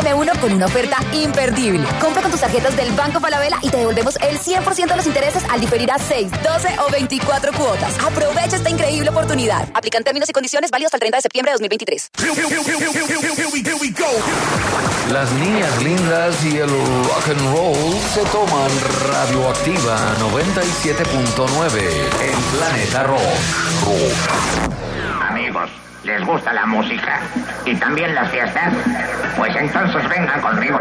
Deme uno con una oferta imperdible. Compra con tus tarjetas del Banco Falabella y te devolvemos el 100% de los intereses al diferir a 6, 12 o 24 cuotas. Aprovecha esta increíble oportunidad. Aplican términos y condiciones válidos hasta el 30 de septiembre de 2023. Las niñas lindas y el rock and roll se toman Radioactiva 97.9 en Planeta Rock. Amigos, ¿les gusta la música? ¿Y también las fiestas? Pues entonces vengan conmigo.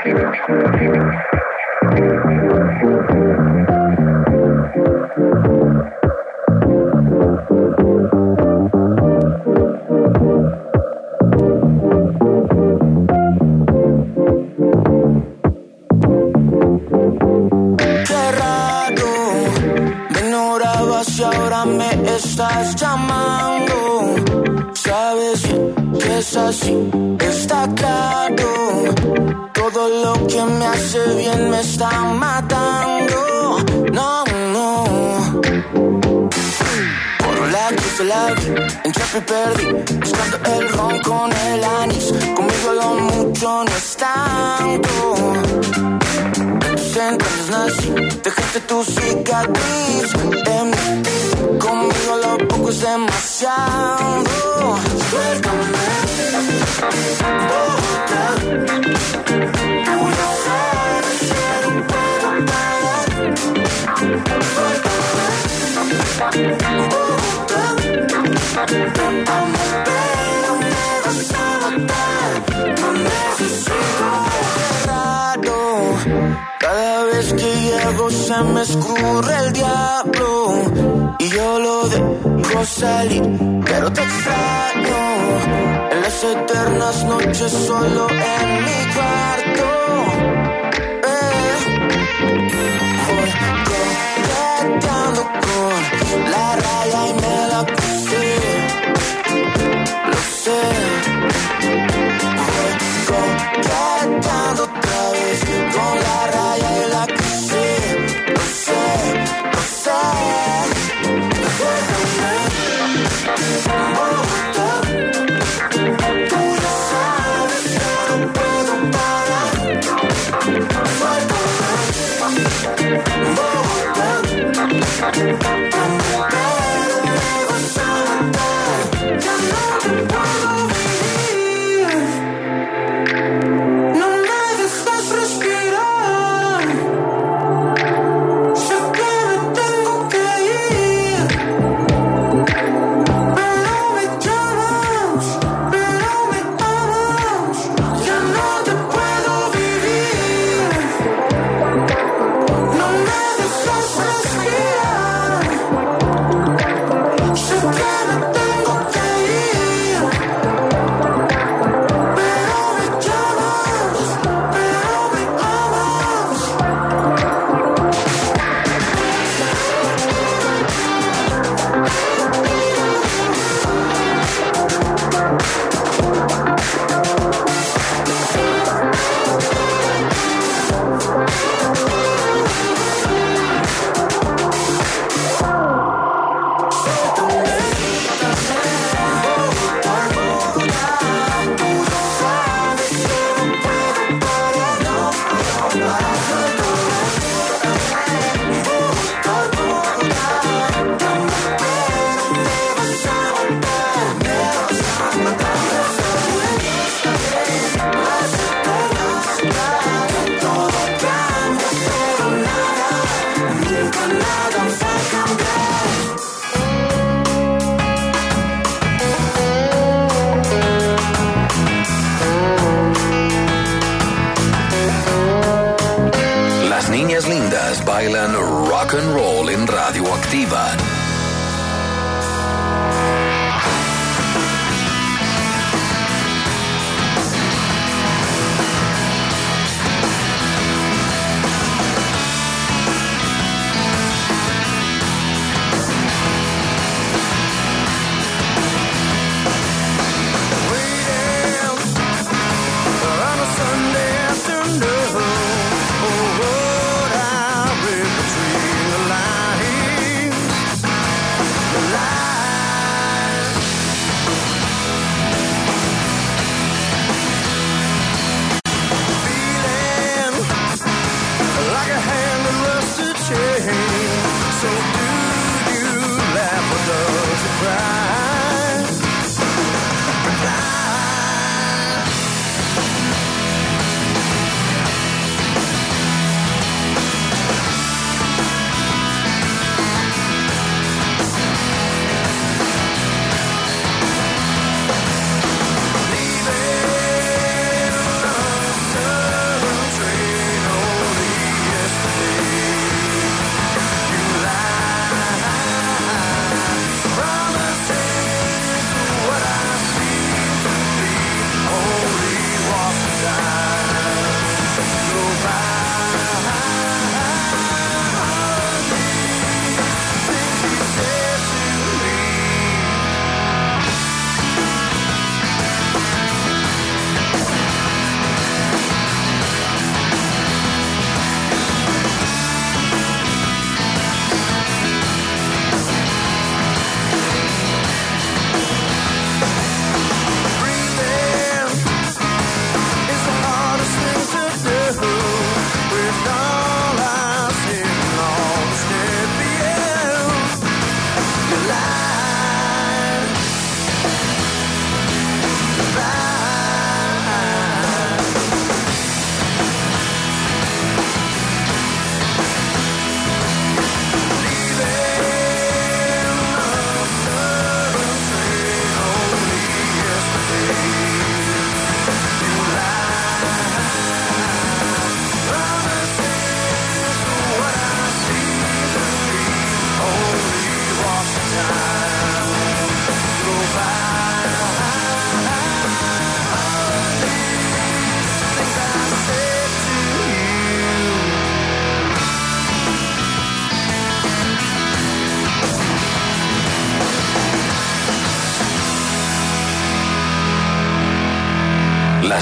Qué raro, me ignorabas y ahora me estás llamando. Sabes que es así, está claro. Todo lo que me hace bien me está matando. No, no. Por la que se la vi, en Chapi perdí, buscando el ron con el anís. Conmigo lo mucho no es tanto. Entonces nací, dejaste tu cicatriz en mí. Conmigo lo poco es demasiado. Suéltame, Bogotá. Tú ya sabes que no puedo parar. Suéltame, Bogotá. Amo, pero me vas a matar. No necesito raro. Cada vez que llego se me escurre el diablo y yo lo dejo salir, pero te extraño en las eternas noches solo en mi cuarto. Voy coqueteando con la raya y me la puse, lo sé. Voy coqueteando otra vez con la raya y la puse, lo sé, lo sé. Déjame, Bogotá. Tú ya sabes que no puedo parar. Suéltame, Bogotá. Amo, pero me vas a matar. Ya no te puedo vivir. No me dejas respirar. Sé que me tengo que ir, pero me llamas, pero me amas. Ya no te puedo vivir. No me dejas respirar. Sé que me tengo que ir, pero me llamas, pero me amas. Las niñas lindas bailan rock and roll en Radioactiva. On a Sunday afternoon, oh, what I read between the lines.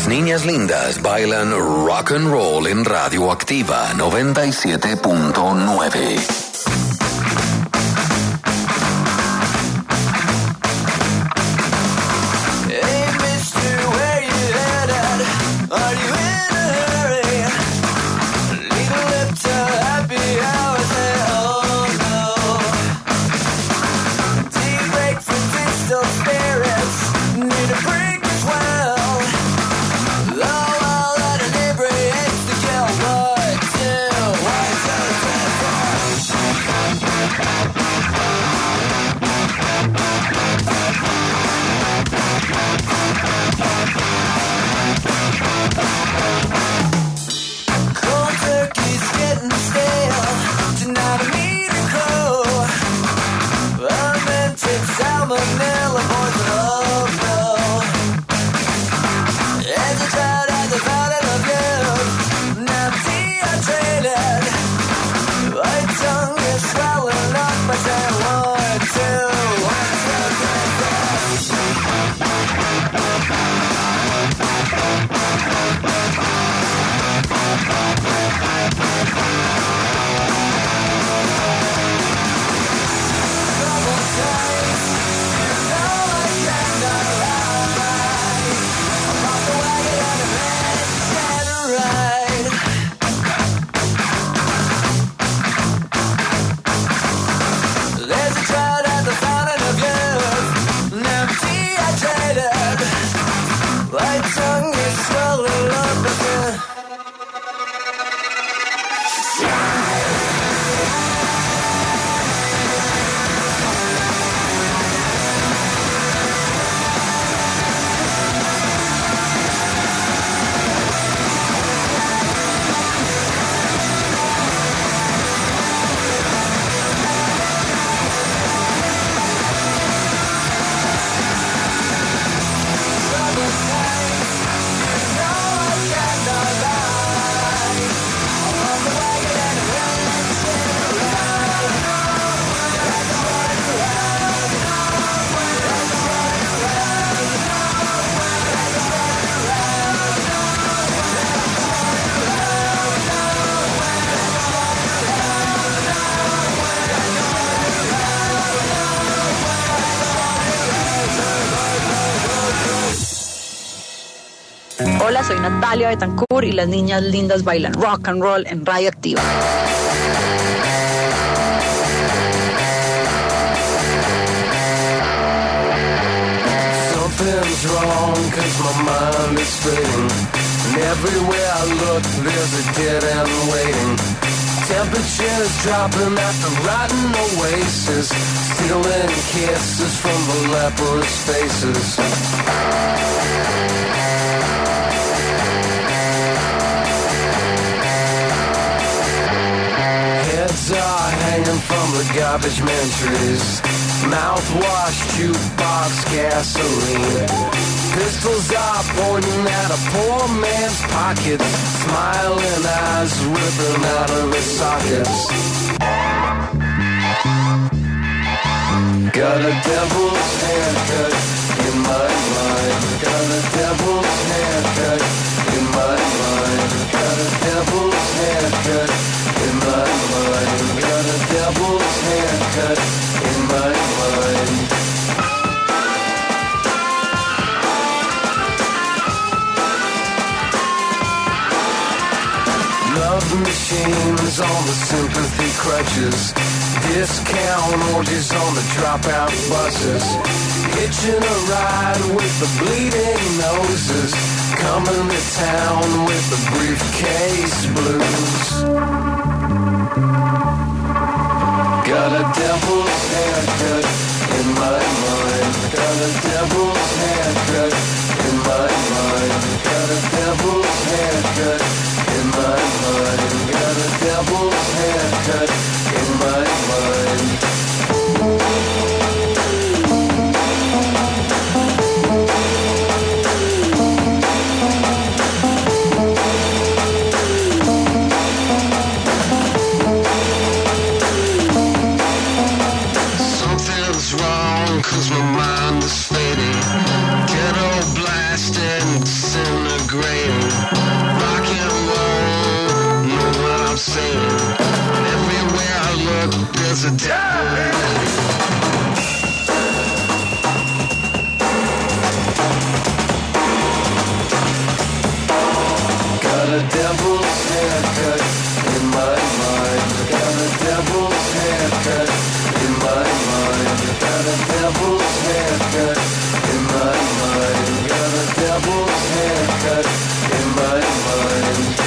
Las niñas lindas bailan rock and roll en Radioactiva 97.9. Hola, soy Natalia Betancourt y las niñas lindas bailan rock and roll en Radioactiva. Something's wrong 'cause my mind is fading, and everywhere I look there's a dead end waiting. Temperatures dropping at the rotten oasis, stealing kisses from the leprous faces. Heads are hanging from the garbage man trees, mouthwash, jukebox, gasoline. Pistols are pointing at a poor man's pockets, smiling eyes ripping out of his sockets. Got a devil's haircut in my mind. Got a devil's haircut in my mind. Got a devil's haircut in my mind. Got a devil's haircut in my mind. Love machines on the sympathy crutches, discount orgies on the dropout buses, hitching a ride with the bleeding noses, coming to town with the briefcase blues. Got a devil's haircut in my mind. Got a devil's haircut in my mind. Got a devil's haircut in my mind. Got a devil's haircut in my mind. Something's wrong 'cause my mind is fading, a die. Got a devil's haircut in my mind. Got a devil's haircut in my mind. Got a devil's haircut in my mind. Got a devil's haircut in my mind.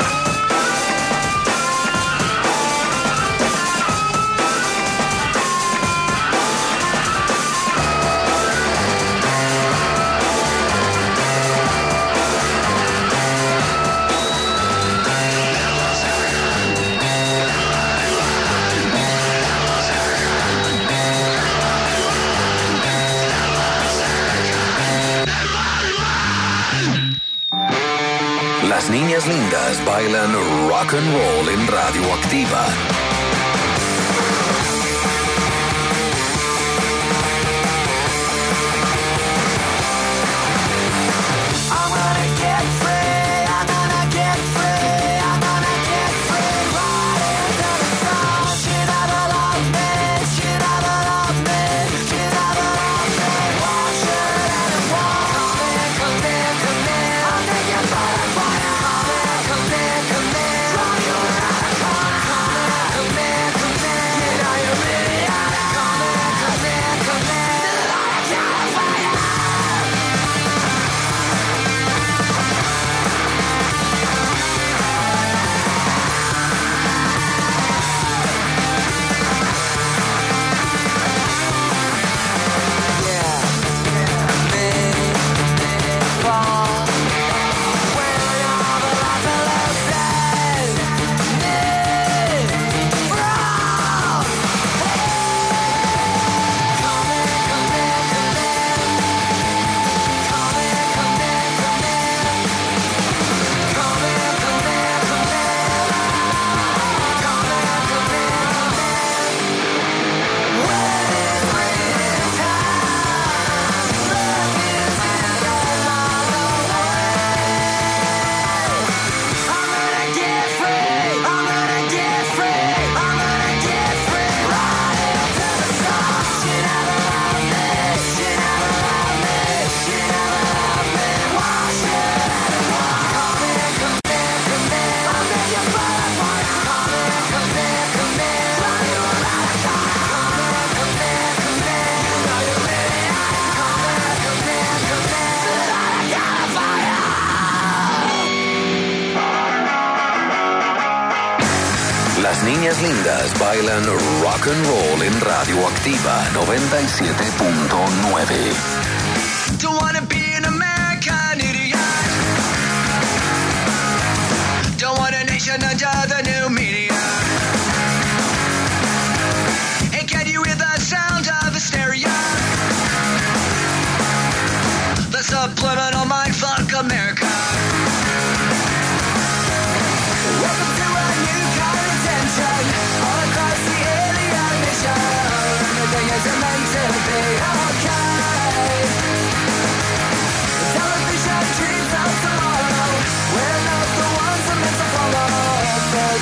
Las niñas lindas bailan rock and roll en Radioactiva. Las niñas lindas bailan rock and roll en Radioactiva 97.9. Don't wanna be an American idiot. Don't want a nation under the new media. And can you hear the sound of hysteria? The subliminal mindfuck America. Welcome to a new kind of tension all across the alien nation. Everything isn't meant to be okay. Television dreams of tomorrow. We're not the ones I'm meant to follow.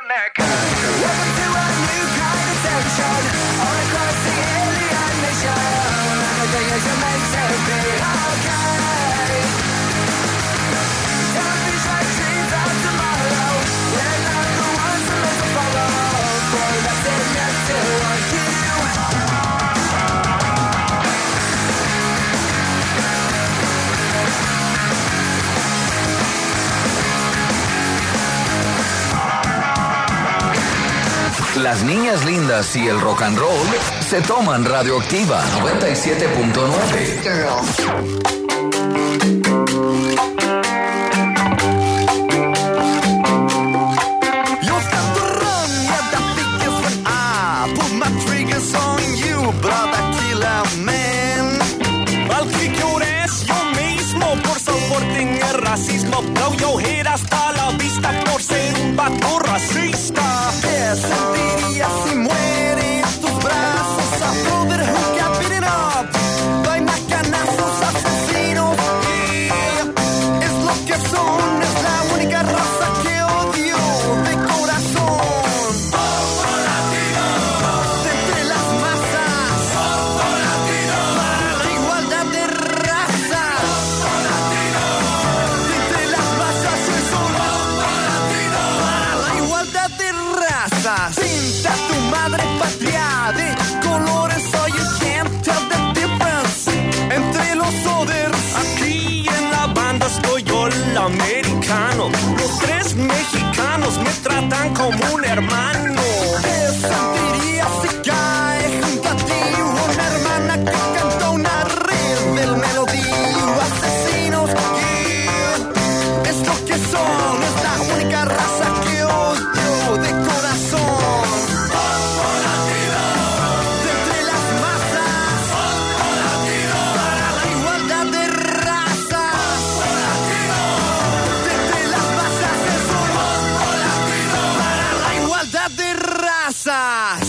America. Welcome to a new kind of tension all across the alien nation. Everything is meant to be okay. Don't be like dreams of tomorrow. We're not the ones who live to follow. Boy, that's it, yes, to want you. Las niñas lindas y el rock and roll se toman Radioactiva 97.9. You've got to run, yeah, that biggest when I put my triggers on you, brother killer man. Al que llores yo mismo por soporten el racismo. Blow your head hasta la vista por ser un vato racista. ¿Qué sentirías si mueren tus brazos? A brother who got beaten up by macanazos asesinos. Yeah, es lo que son, es la única raza que odio de corazón. De entre las masas, para la igualdad de razas. De entre las masas soy solo para la igualdad de razas. Pinta tu madre patria de colores so you can't tell the difference entre los others. Aquí en la banda estoy yo el americano. Los tres mexicanos me tratan como un hermano. ¿Qué sentirías si cae junto a ti una hermana que canta una red del melodío? Asesinos, yeah, es lo que son, es la única raza que odio de corazón. De entre las masas, para la igualdad de razas. De entre las masas es solo para la igualdad de razas.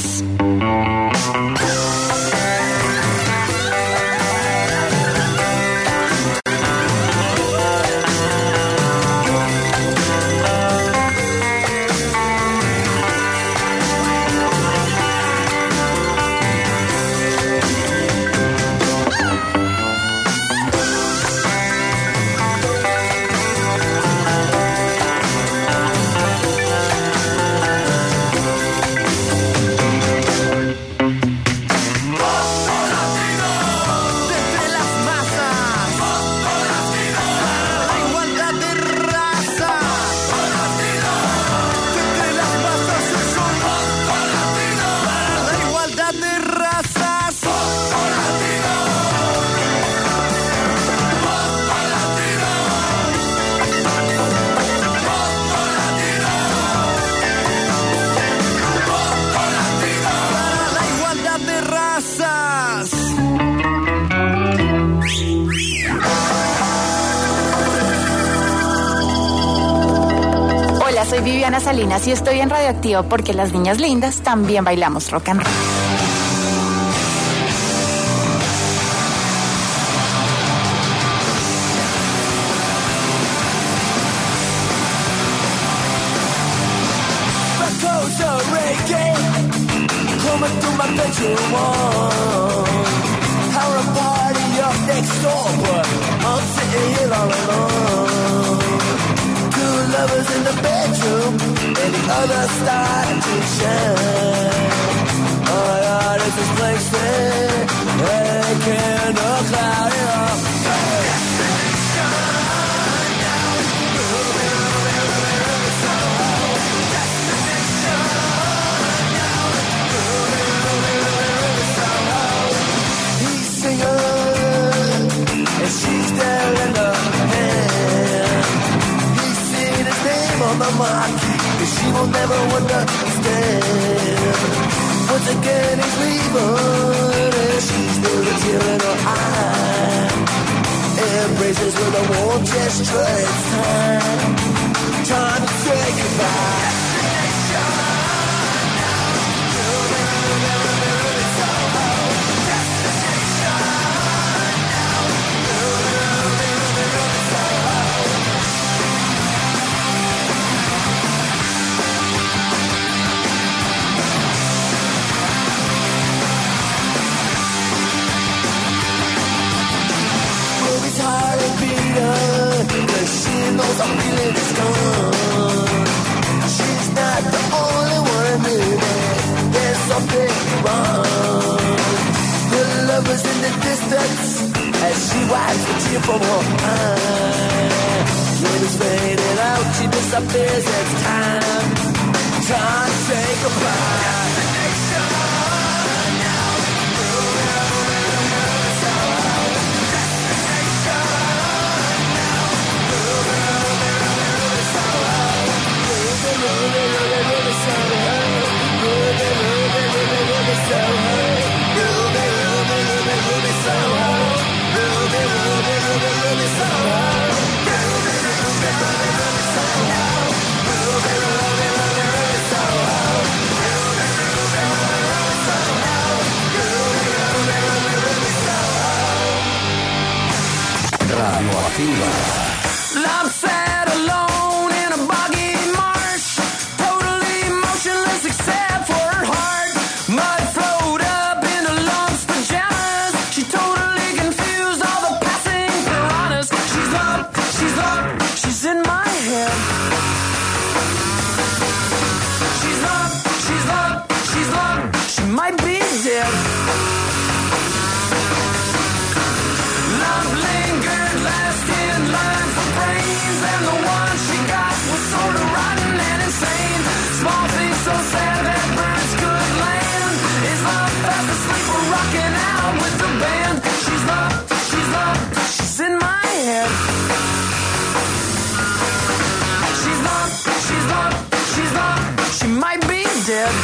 De entre las masas, para la igualdad de razas. De entre las masas es solo para la igualdad de razas. Para la igualdad de razas. Hola, soy Viviana Salinas y estoy en Radioactiva porque las niñas lindas también bailamos rock and roll. My clothes are raking, coming through my bedroom wall. How a party up next door, but I'm sitting here all alone. Two lovers in the bedroom, and the other starting to shine. Oh my God, it's this place there, making a cloudy up. He's singing, and she's there in the hand. He's seen his name on the marquee, but she will never understand. Once again he's leaving, and she's there with a tear in her eye. Embraces with a warm gesture, it's time to say goodbye. heart is beating, 'cause she knows I'm feeling is gone. She's not the only one, baby. There's something wrong. Her lover's in the distance as she wipes the tear from her eye. When it's fading out, she disappears. It's time to say goodbye. Radioactiva. I'm sad alone in a boggy marsh, totally motionless except for her heart. Mud flowed up into lumps pajamas. She totally confused all the passing piranhas. She's in my head. She's up, she might be dead. Love lingered last in line for brains, and the one she got was sort of rotten and insane. Small things so sad that birds could land. Is love fast asleep or rocking out with the band? She's in my head. She's up, she might be dead.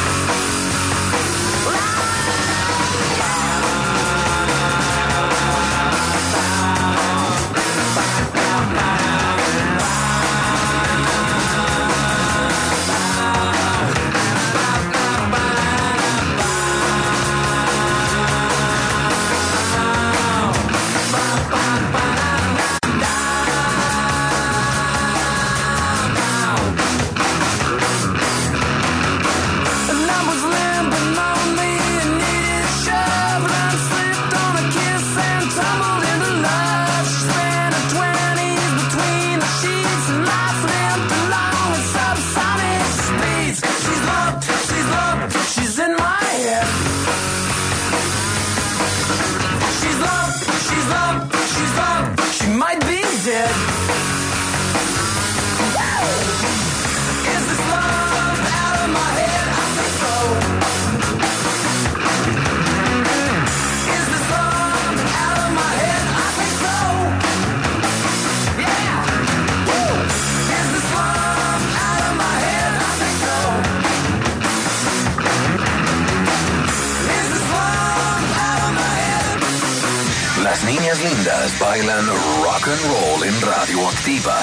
Las niñas lindas bailan rock and roll en Radioactiva.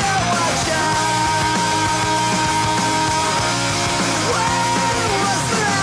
What's the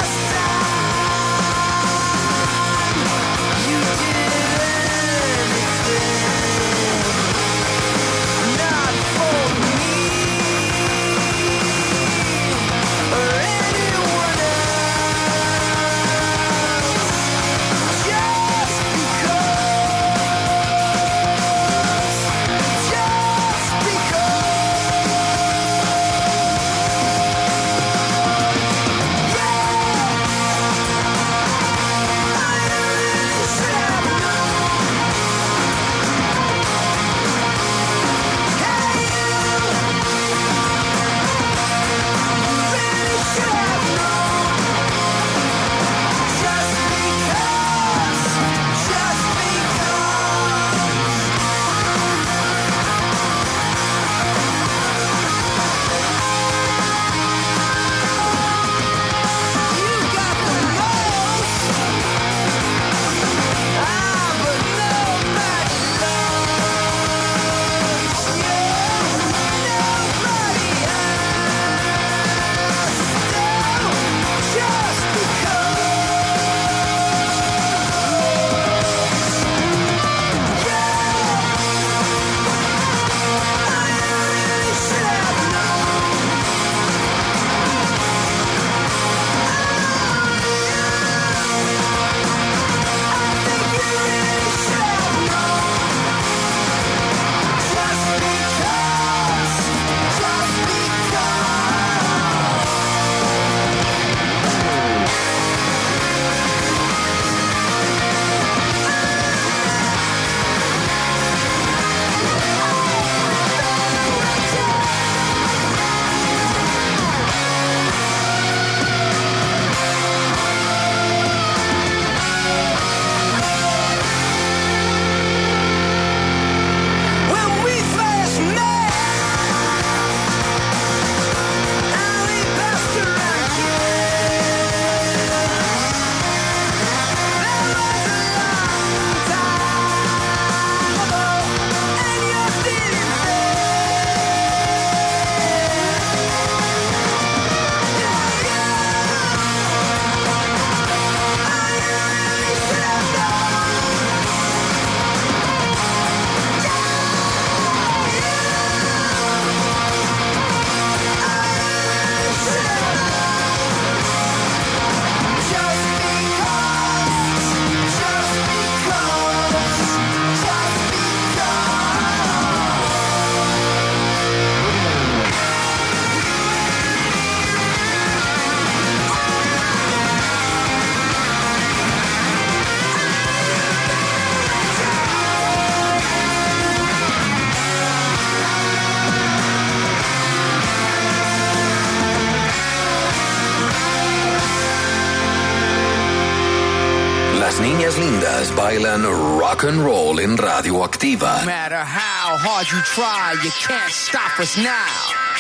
niñas lindas bailan rock and roll en Radioactiva. No matter how hard you try, you can't stop us now.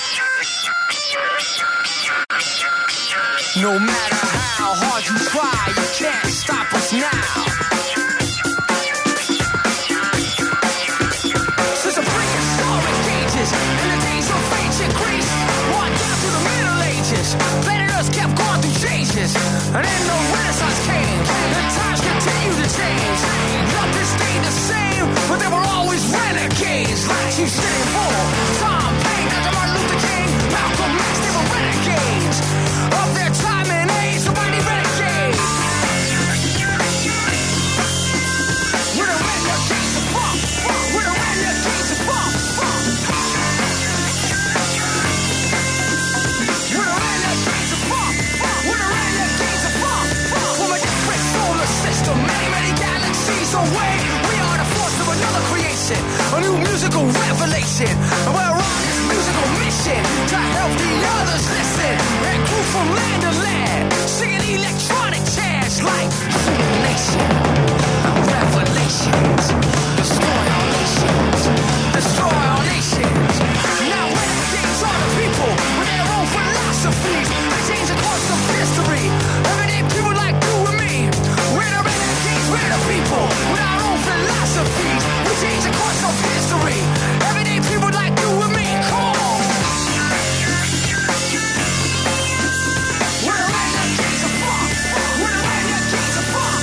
No matter how hard you try, you can't stop us now. Since the prehistoric ages and the days of ancient Greece, on down to the Middle Ages, planet Earth kept going through changes, and then the Renaissance came, and times continue to change. Nothing stayed the same, but there were always renegades, like you said, Tom Paine, Dr. Martin Luther King, Malcolm X, they were renegades of their time and age. Somebody renegade. We're the renegades of funk. We're the renegades of funk. We're the renegades of funk. We're the renegades of funk. From a different solar system, many, many galaxies away, we are the force of another creation, a new musical revelation. And we're on this musical mission to help the others listen and groove from land to land, singing electronic chants like Nation, Revelations, destroy all nations, destroy all nations. Now renegades are the people with their own philosophies. They change the course of history. Everyday people like you and me. We're the renegades, we're the people with our own philosophies. We change the course of history. Everyday people like you and me. Come on. We're the renegades of funk. We're the renegades of funk.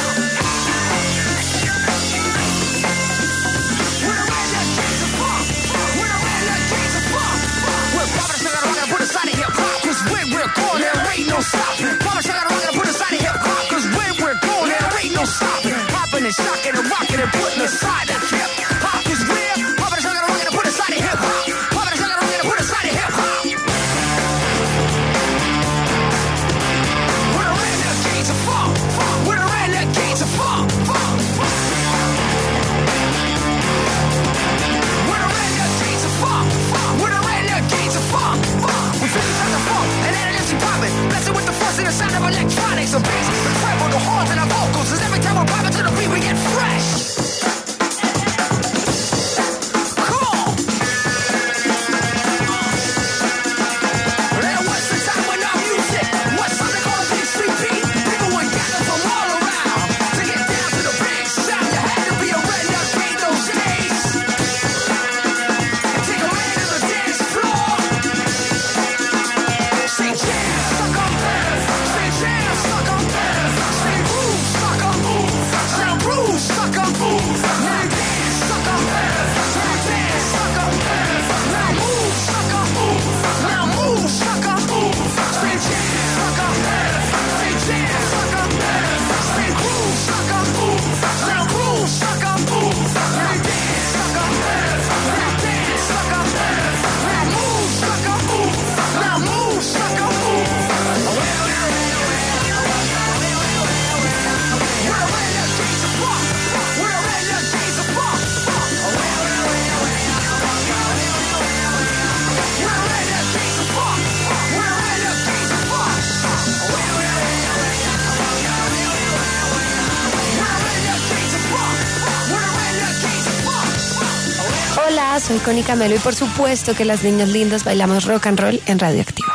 We're the renegades of funk. We're the renegades of funk. We're poppin' sugar, I'm gonna put aside of hip hop, 'cause when we're going, there ain't no stopping. Poppin' sugar, I'm gonna put aside of hip hop, 'cause when we're going, there ain't no stopping. Poppin' and shocking and rocking and putting aside the hip hop, 'cause we're poppin' sugar, I'm gonna put aside of hip hop. Poppin' sugar, I'm gonna put aside of hip hop. We're the renegades of funk. We're the renegades of funk. We're the renegades of funk. We're the renegades of funk. We feel the sound of funk and energy popping, blessed with the force and the sound of electronics, the bass, the treble, the horns and the vocals. 'Cause every time we're popping to the beat, we get fresh. Come on. And what's the time when our music? What's something called VCP? People would gather from all around to get down to the big sound. You had to be a renegade those days. Take a man to the dance floor. Say jam, suck 'em. Say jam, suck 'em. Say groove, suck 'em. Say groove, suck 'em. Now dance, suck 'em. Now dance, suck 'em. Now move, suck 'em. Now move, suck 'em. Say jam, suck 'em. Say jam, suck 'em. Say groove, suck 'em. Now groove, suck 'em. Now dance, suck 'em. Now dance, suck 'em. Now move, suck 'em. Now move, suck 'em. We're the renegades of funk. We're the renegades of funk. We're the renegades of funk. We're the renegades of funk. We're the renegades of funk. We're the renegades of funk. Hola, soy Connie Camelo y por supuesto que las niñas lindas bailamos rock and roll en Radioactiva.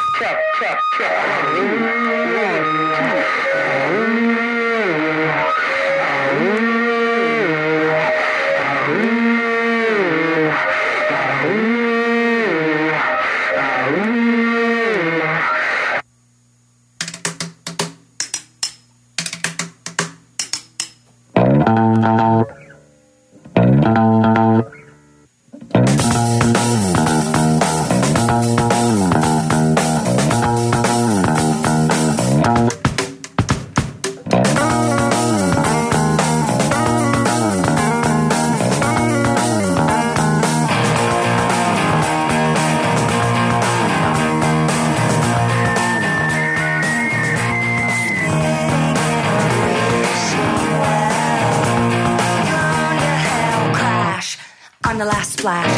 The last splash.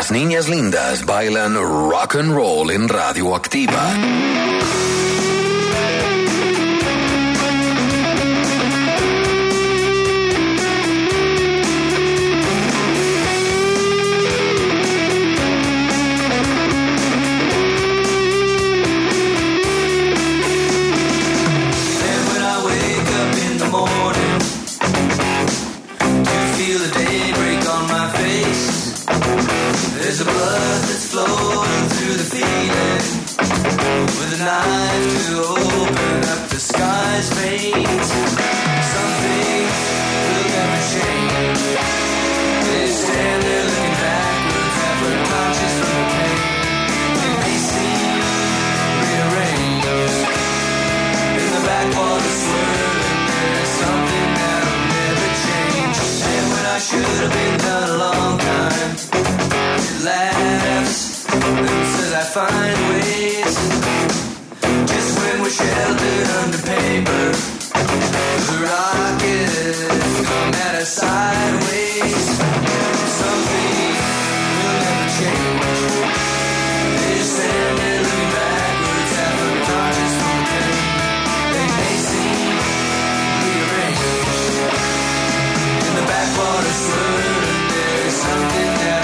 Las niñas lindas bailan rock and roll en Radioactiva. There's a blood that's flowing through the feeling, with a knife to open up the sky's veins. Something will never change. They stand there looking backwards, half unconscious from the pain. They may seem rearranged in the backwater swirling. There's something that'll never change. And when I should have been done a long time, laughs and says I find ways. Just when we're sheltered under paper, the rockets come at us sideways. Something will never change. They stand there looking backwards, half unconscious from the pain. They may seem rearranged in the backwater swirling. There's something that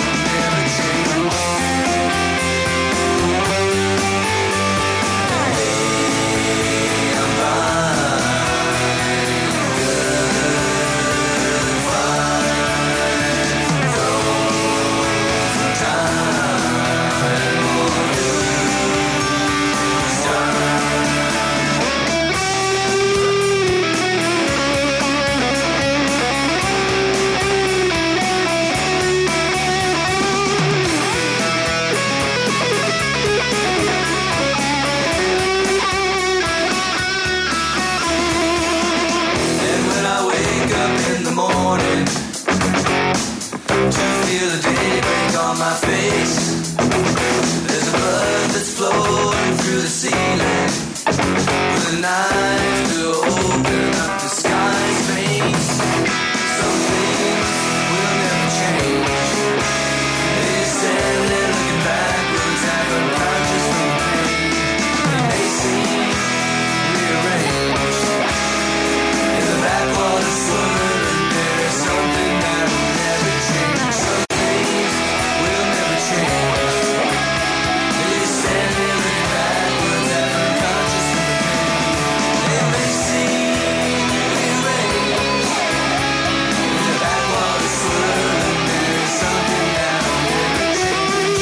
feel the daybreak on my face. There's a blood that's flowing through the ceiling, with a knife to open up the sky's veins. Some things will never change. They stand there looking backwards, half unconscious from the pain. They may seem rearranged in the backwater swirling. There's something that will never change. Some things will never change. They stand there looking backwards, half unconscious from the pain. They may seem rearranged in the backwater swirling. There's something that will never change.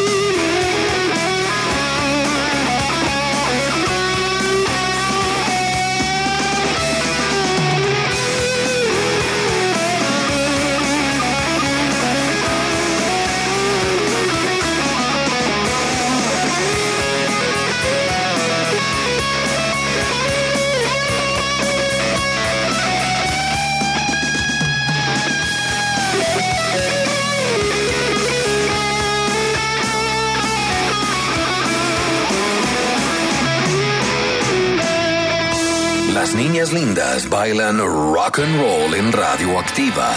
Las niñas lindas bailan rock and roll en Radioactiva.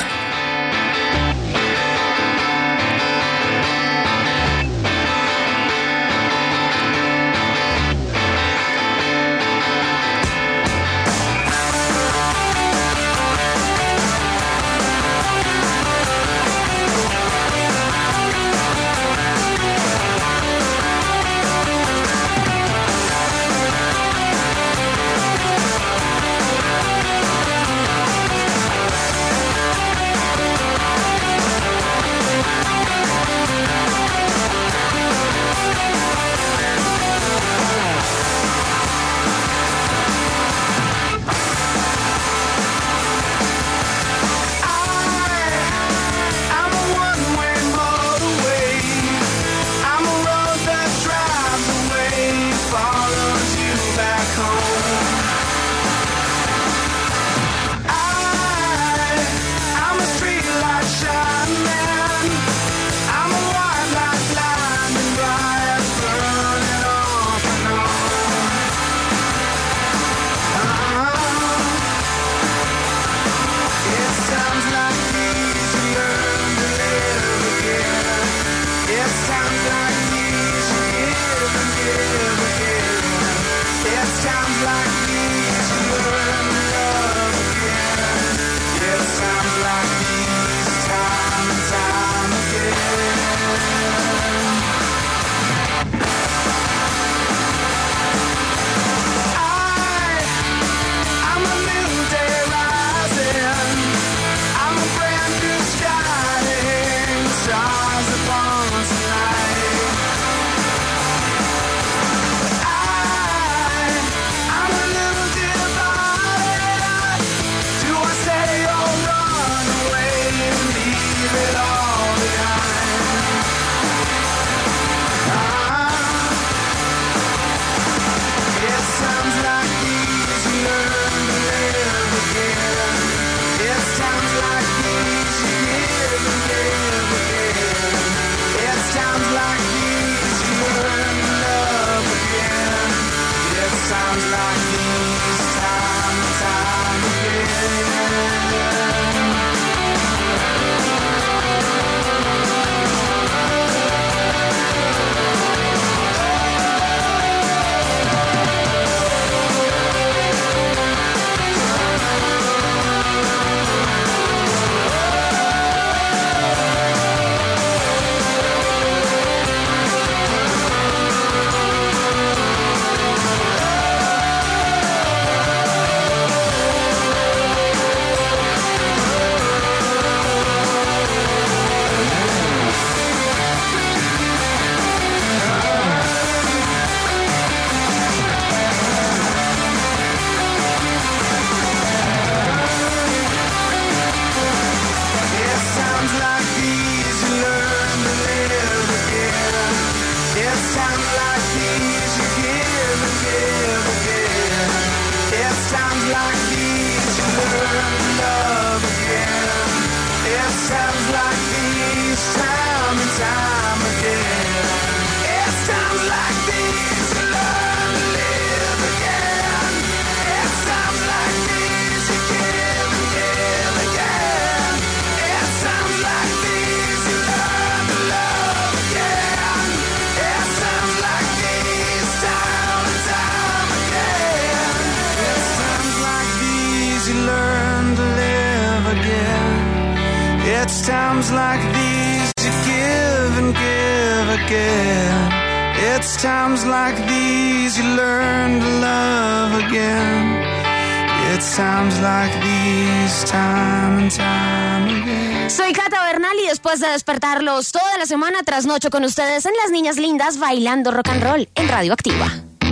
like these you give and give again. It's times like these you learn to love again. It's times like these, time and time again. Soy Cata Bernal y después de despertarlos toda la semana trasnocho con ustedes en Las Niñas Lindas bailando rock and roll en Radioactiva.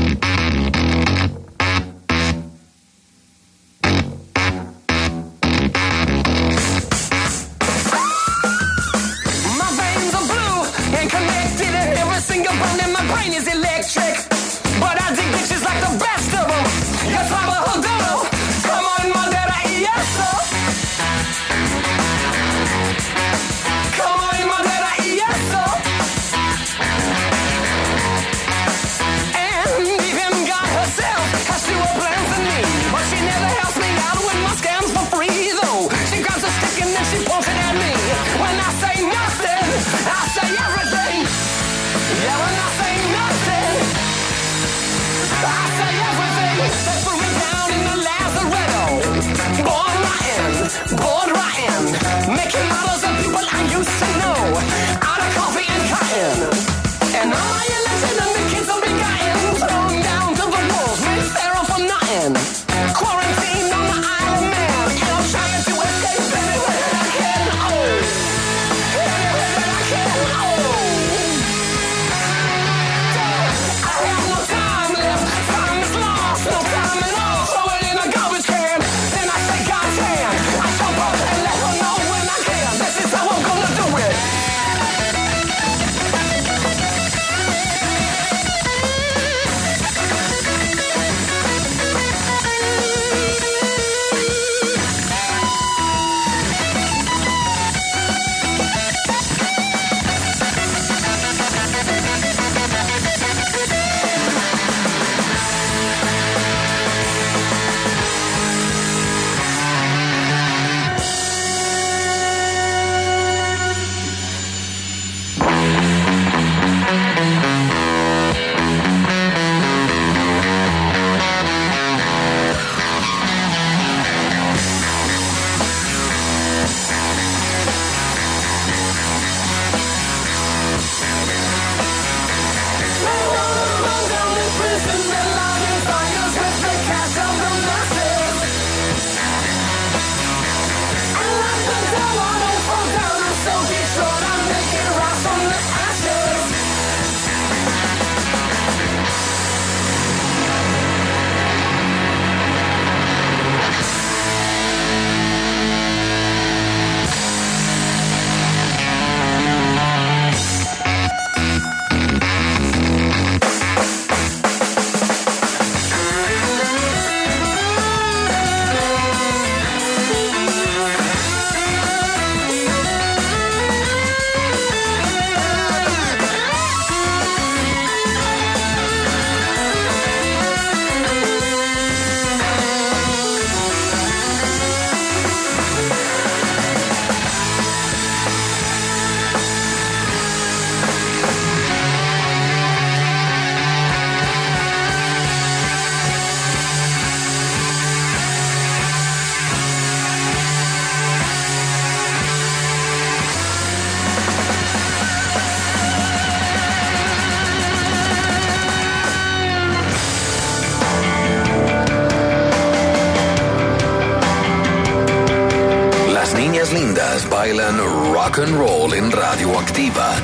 Single bone in my brain is electric, but I dig bitches like the best of them. Yes, I'm a hoodoo. Come on, Mandela, yes, sir. Come on, Mandela, yes, sir. And even God herself has fewer plans than me, but she never helps me out with my scams for free, though. She grabs a stick and then she points it at me. When I say nothing, I say everything. Yeah, when I say nothing, I say everything. They threw me down in the lazaretto. Born rotten, making models of people I used to know. Out of coffee and cotton. And all my illegitimate kids will be gotten thrown down to the wolves, made feral for nothing. Quarantined on the Isle of Man, and I'm trying to escape anywhere that I can. Oh, anywhere that I can. Oh. No time at all, throw it in a garbage can. Then I say God's hand. I jump up and let her know when I can. This is how I'm gonna do it. Lindas bailan rock and roll en Radioactiva.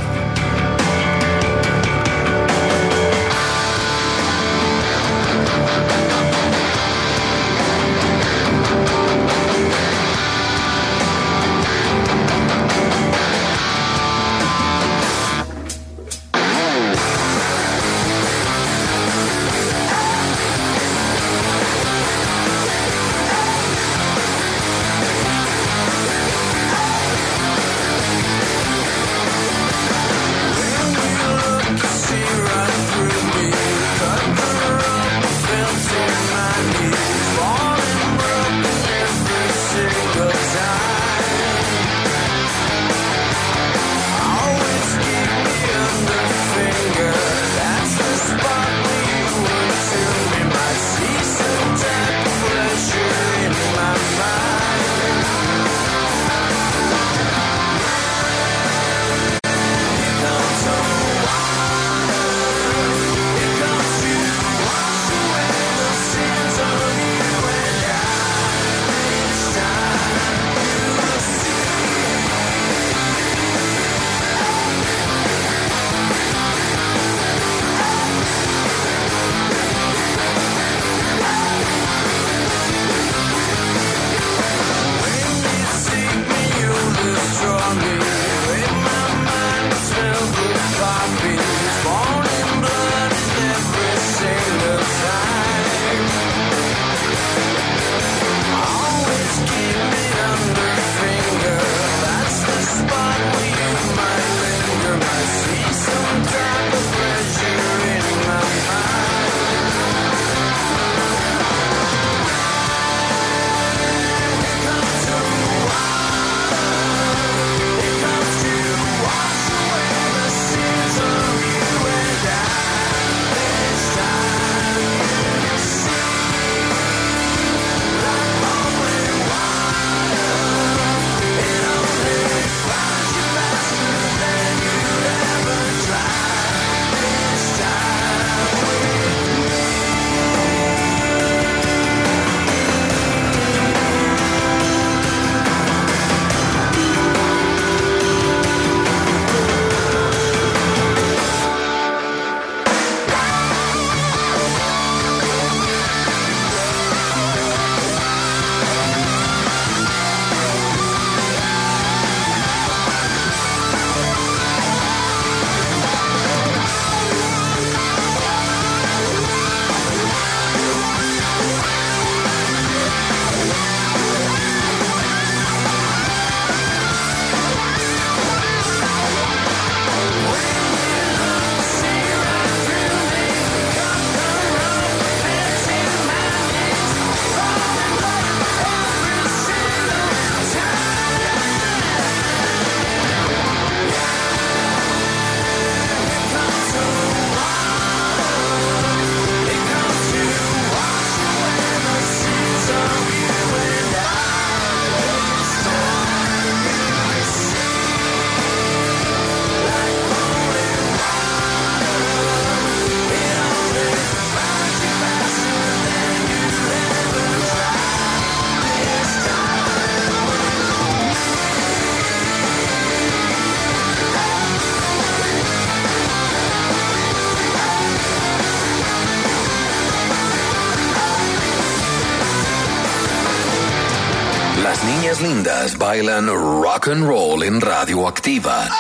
niñas lindas bailan rock and roll en Radioactiva.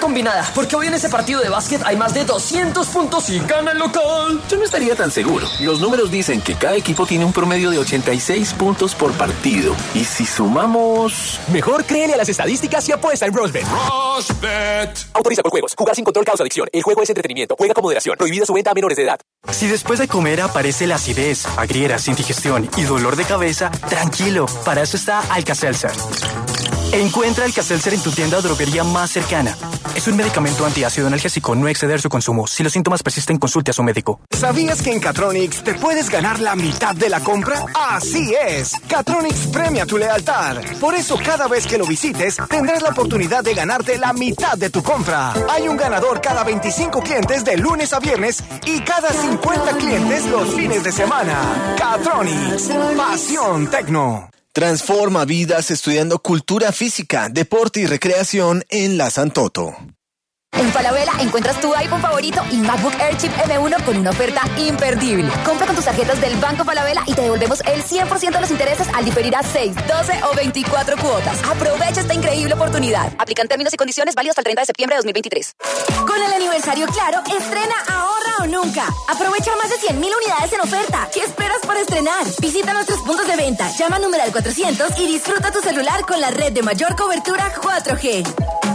combinada, porque hoy en ese partido de básquet hay más de 200 puntos y gana el local. Yo no estaría tan seguro. Los números dicen que cada equipo tiene un promedio de 86 puntos por partido. Y si sumamos... Mejor créele a las estadísticas y apuesta en Rosbet. Autoriza por juegos. Jugar sin control causa adicción. El juego es entretenimiento. Juega con moderación. Prohibida su venta a menores de edad. Si después de comer aparece la acidez, agrieras, indigestión y dolor de cabeza, tranquilo. Para eso está Alka-Seltzer. Encuentra Alka-Seltzer en tu tienda o droguería más cercana. Es un medicamento antiácido analgésico, no exceder su consumo. Si los síntomas persisten, consulte a su médico. ¿Sabías que en Catronics te puedes ganar la mitad de la compra? ¡Así es! Catronics premia tu lealtad. Por eso cada vez que lo visites, tendrás la oportunidad de ganarte la mitad de tu compra. Hay un ganador cada 25 clientes de lunes a viernes y cada 50 clientes los fines de semana. Catronics. Pasión Tecno. Transforma vidas estudiando cultura física, deporte y recreación en la Santoto. En Falabella encuentras tu iPhone favorito y MacBook Air Chip M1 con una oferta imperdible. Compra con tus tarjetas del Banco Falabella y te devolvemos el 100% de los intereses al diferir a 6, 12 o 24 cuotas. Aprovecha esta increíble oportunidad. Aplican términos y condiciones válidos hasta el 30 de septiembre de 2023. Con el aniversario Claro, estrena ahorra o nunca. Aprovecha más de 100,000 unidades en oferta. ¿Qué esperas para estrenar? Visita nuestros puntos de venta, llama al numeral 400 y disfruta tu celular con la red de mayor cobertura 4G.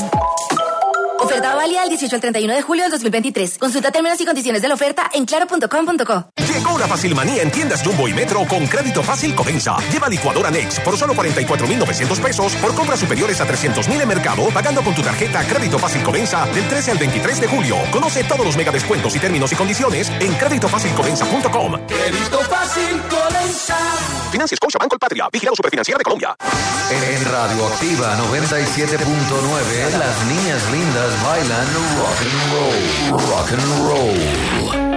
Oferta válida del 18 al 31 de julio del 2023. Consulta términos y condiciones de la oferta en claro.com.co. Llegó la Facilmanía en tiendas Jumbo y Metro con crédito fácil Codensa. Lleva licuadora Nex por solo 44,900 pesos por compras superiores a 300,000 en mercado, pagando con tu tarjeta Crédito Fácil Codensa del 13 al 23 de julio. Conoce todos los mega descuentos y términos y condiciones en créditofacilcodensa.com. Crédito Fácil Codensa. Financia Scotiabank Colpatria. Vigilado Superfinanciera de Colombia. En Radioactiva 97.9, las niñas lindas bailan rock and roll. Rock and roll.